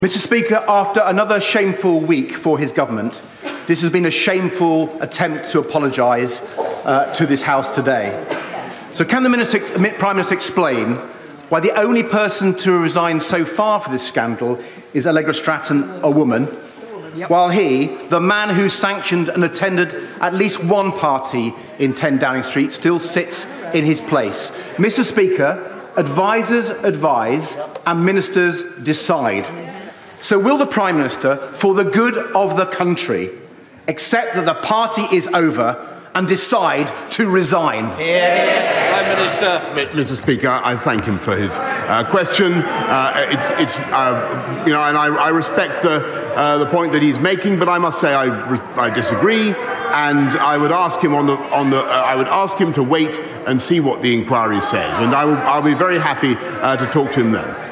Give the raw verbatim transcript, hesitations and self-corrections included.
Mister Speaker, after another shameful week for his government, this has been a shameful attempt to apologise uh, to this House today. So can the Minister, Prime Minister explain why the only person to resign so far for this scandal is Allegra Stratton, a woman, yep. while he, the man who sanctioned and attended at least one party in ten Downing Street, still sits in his place? Mister Speaker, advisers advise and ministers decide. So will the Prime Minister, for the good of the country, accept that the party is over and decide to resign? Yeah. Prime Minister. Mister Speaker, I thank him for his uh, question. Uh, it's, it's, uh, you know, and I, I respect the uh, the point that he's making, but I must say I, I disagree, and I would ask him on the on the uh, I would ask him to wait and see what the inquiry says, and I will I'll be very happy uh, to talk to him then.